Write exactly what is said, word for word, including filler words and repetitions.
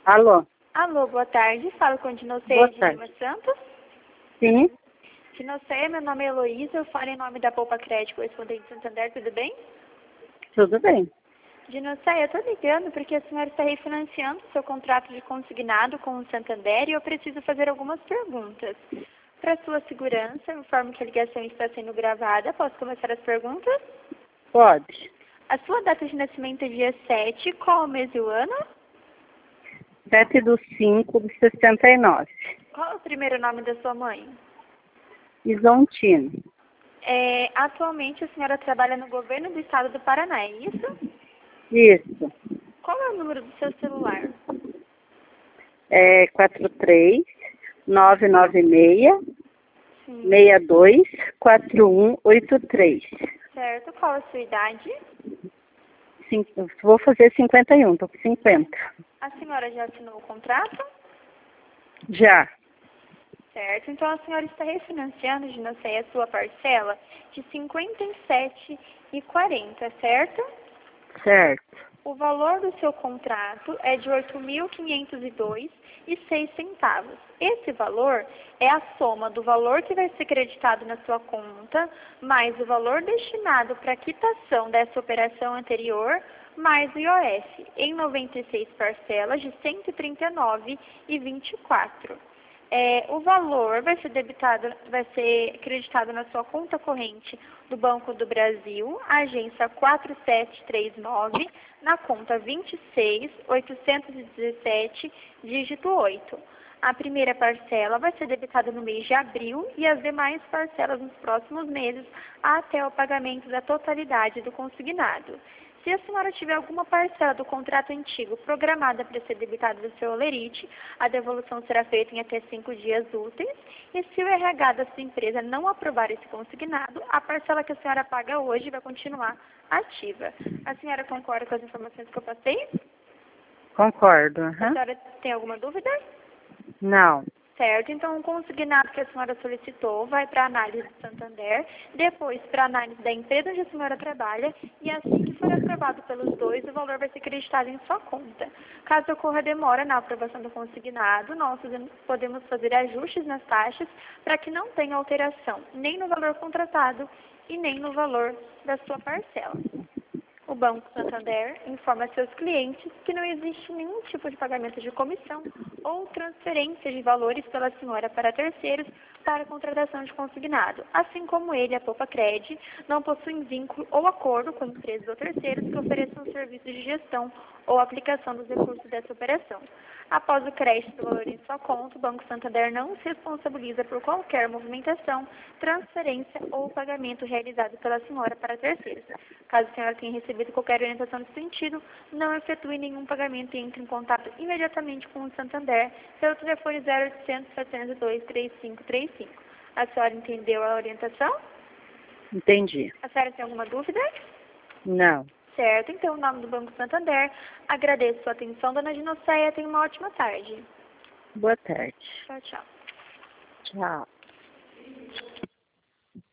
Alô? Alô, boa tarde. Falo com a Dinoceia Boa de tarde. Lima Santos. Sim, Dinoceia, meu nome é Heloísa, eu falo em nome da Poupa Crédito Correspondente Santander, tudo bem? tudo bem. Dinoceia, eu tô ligando porque a senhora está refinanciando seu contrato de consignado com o Santander e eu preciso fazer algumas perguntas. Para sua segurança, eu informo que a ligação está sendo gravada. Posso começar as perguntas? Pode. A sua data de nascimento é dia sete, qual o mês e o ano? sete do cinco de sessenta e nove. Qual é o primeiro nome da sua mãe? Isontino. É, atualmente a senhora trabalha no governo do estado do Paraná, é isso? Isso. Qual é o número do seu celular? É quatro três nove nove seis Sim. seis dois quatro um oito três. Certo. Qual é a sua idade? Cin- Vou fazer cinquenta e um, tô com cinquenta. A senhora já assinou o contrato? Já. Certo. Então a senhora está refinanciando, Dinoceia, a sua parcela de cinquenta e sete e quarenta, certo? Certo. O valor do seu contrato é de oito mil quinhentos e dois reais e seis centavos. Esse valor é a soma do valor que vai ser creditado na sua conta, mais o valor destinado para a quitação dessa operação anterior, mais o I O F, em noventa e seis parcelas de cento e trinta e nove reais e vinte e quatro centavos. É, o valor vai ser debitado, vai ser creditado na sua conta corrente do Banco do Brasil, agência quatro sete três nove, na conta vinte e seis oitocentos e dezessete, dígito oito. A primeira parcela vai ser debitada no mês de abril e as demais parcelas nos próximos meses até o pagamento da totalidade do consignado. Se a senhora tiver alguma parcela do contrato antigo programada para ser debitada do seu holerite, a devolução será feita em até cinco dias úteis. E se o R H da sua empresa não aprovar esse consignado, a parcela que a senhora paga hoje vai continuar ativa. A senhora concorda com as informações que eu passei? Concordo. A Uhum. senhora tem alguma dúvida? Não. Certo, então o consignado que a senhora solicitou vai para a análise do Santander, depois para a análise da empresa onde a senhora trabalha, e assim que for aprovado pelos dois, o valor vai ser creditado em sua conta. Caso ocorra demora na aprovação do consignado, nós podemos fazer ajustes nas taxas para que não tenha alteração, nem no valor contratado e nem no valor da sua parcela. O Banco Santander informa seus clientes que não existe nenhum tipo de pagamento de comissão ou transferência de valores pela senhora para terceiros para a contratação de consignado, assim como ele, a Poupa Cred, não possuem vínculo ou acordo com empresas ou terceiros que ofereçam serviços de gestão ou aplicação dos recursos dessa operação. Após o crédito do valor em sua conta, o Banco Santander não se responsabiliza por qualquer movimentação, transferência ou pagamento realizado pela senhora para terceiros. Caso a senhora tenha recebido qualquer orientação nesse sentido, não efetue nenhum pagamento e entre em contato imediatamente com o Santander pelo telefone zero oitocentos, setecentos e dois, trinta e cinco trinta e cinco. A senhora entendeu a orientação? Entendi. A senhora tem alguma dúvida? Não. Certo, então, em nome do Banco Santander, agradeço a atenção, dona Dinoceia, tenha uma ótima tarde. Boa tarde. Tchau, tchau. Tchau.